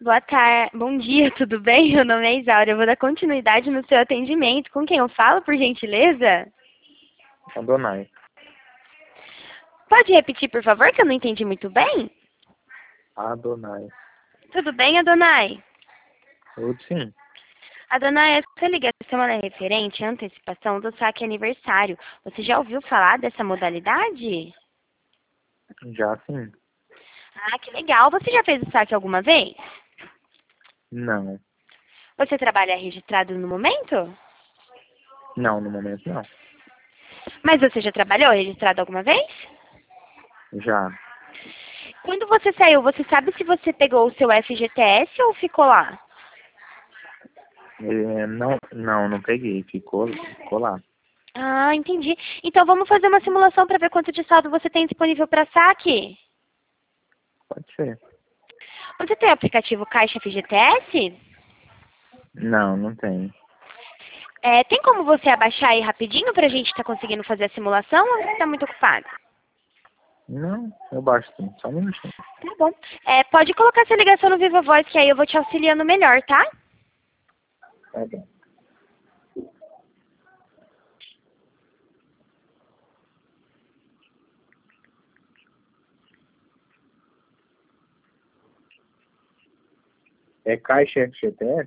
Boa tarde, bom dia, tudo bem? Meu nome é Isaura, eu vou dar continuidade no seu atendimento. Com quem eu falo, por gentileza? Adonai. Pode repetir, por favor, que eu não entendi muito bem? Adonai. Tudo bem, Adonai? Tudo sim. Adonai, essa ligação é referente à antecipação do saque aniversário. Você já ouviu falar dessa modalidade? Já sim. Ah, que legal. Você já fez o saque alguma vez? Não. Você trabalha registrado no momento? Não, no momento não. Mas você já trabalhou registrado alguma vez? Já. Quando você saiu, você sabe se você pegou o seu FGTS ou ficou lá? Não peguei. Ficou lá. Ah, entendi. Então vamos fazer uma simulação para ver quanto de saldo você tem disponível para saque. Pode ser. Você tem o aplicativo Caixa FGTS? Não tem. Tem como você abaixar aí rapidinho para a gente estar conseguindo fazer a simulação ou você está muito ocupado? Não, eu baixo sim. Só um minutinho. Tá bom. Pode colocar sua ligação no Viva Voz que aí eu vou te auxiliando melhor, tá? Tá bom. É Caixa FGTS?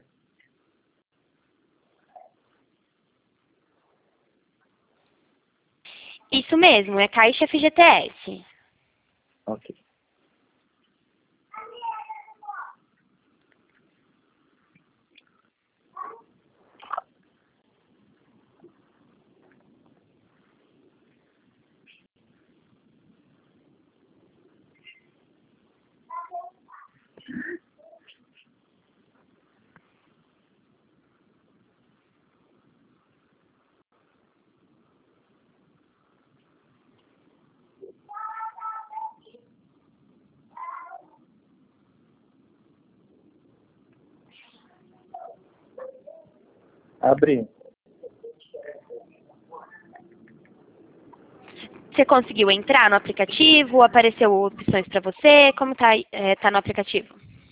Isso mesmo, é Caixa FGTS. Ok. Abri. Você conseguiu entrar no aplicativo? Apareceu opções para você? Como tá no aplicativo?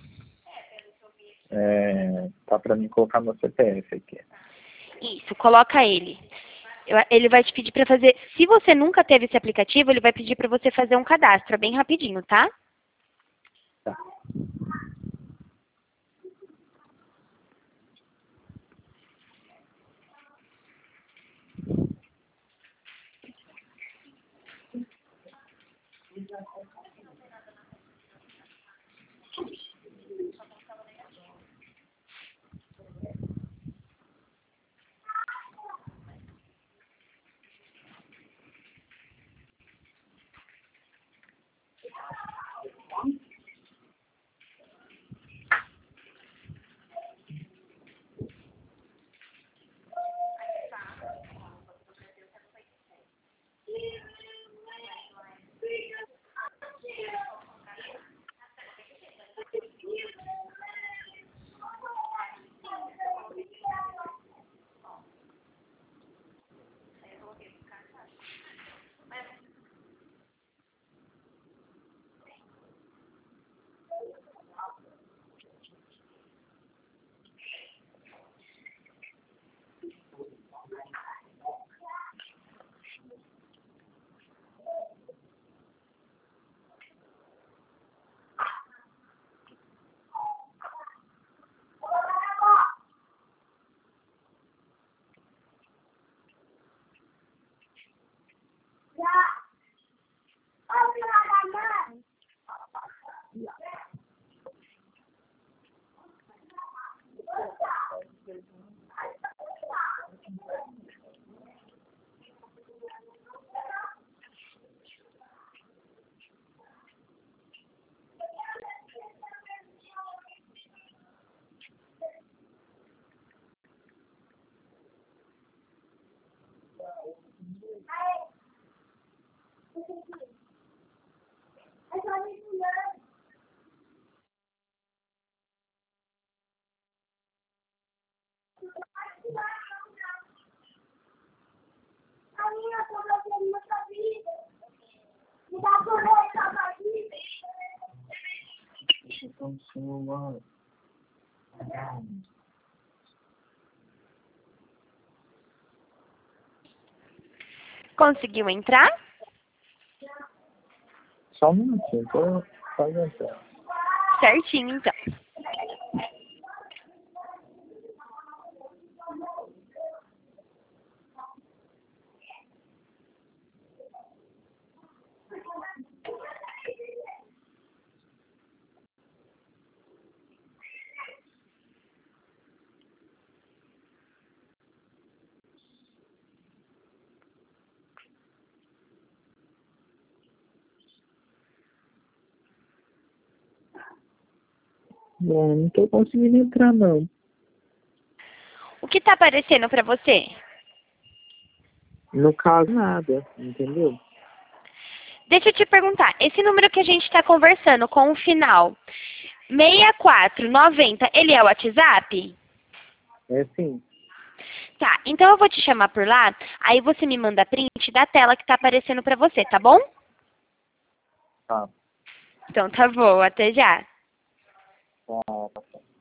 Tá pra mim colocar meu CPF aqui. Isso, coloca ele. Ele vai te pedir para fazer. Se você nunca teve esse aplicativo, ele vai pedir para você fazer um cadastro, é bem rapidinho, tá? Tá. Deixa eu pôr no celular. Conseguiu entrar? Só um minutinho, tô fazendo. Certinho, então. Bom, não tô conseguindo entrar, não. O que tá aparecendo para você? No caso, nada, entendeu? Deixa eu te perguntar, esse número que a gente está conversando com o final 6490, ele é o WhatsApp? É sim. Tá, então eu vou te chamar por lá, aí você me manda print da tela que tá aparecendo para você, tá bom? Tá. Então tá bom, até já. Tá.